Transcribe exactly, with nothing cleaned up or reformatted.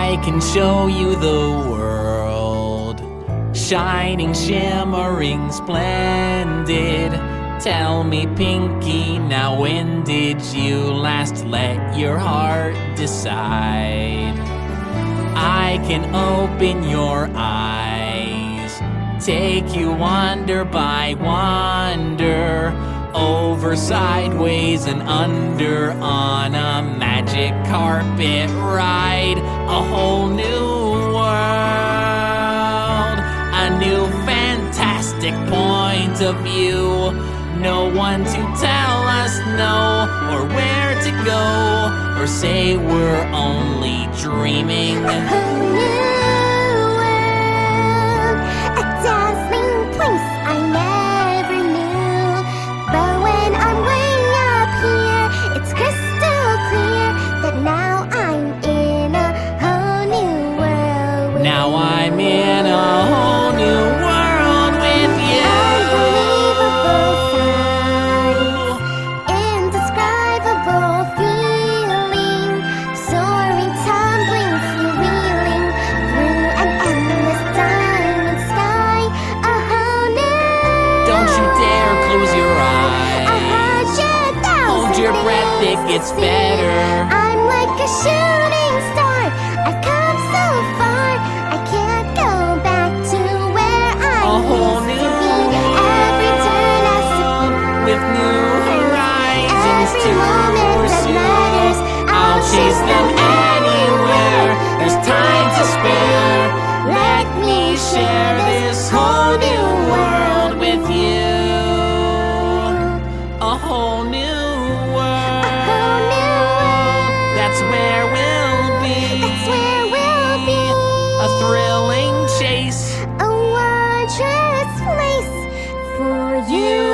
I can show you the world, shining, shimmering, splendid. Tell me, Pinky, now when did you last let your heart decide? I can open your eyes, take you wonder by wonder, over, sideways, and under, on a magic carpet ride. A whole new world, a new fantastic point of view. No one to tell us no, or where to go, or say we're only dreaming. A whole new world, a dazzling place I never knew. But when I'm way up here, it's crystal clear that now I'm in a whole new world with Now you. I'm in a whole new world with you. Unbelievable sights, indescribable feeling, soaring, tumbling, freewheeling through an endless diamond sky. A whole new Don't you dare close your a eyes. hundred thousand Hold your breath, it days gets to see. better. I'm like a shooting star. I've come so far. I can't go back to where I A whole used new to be. Every turn I see, With new horizons every to moment that pursue, matters, I'll chase them anywhere. There's time to spare. Let me share this whole new world with you. A whole new world. A whole new world. That's where we'll be. That's where we'll be. A thrilling chase A wondrous place for you.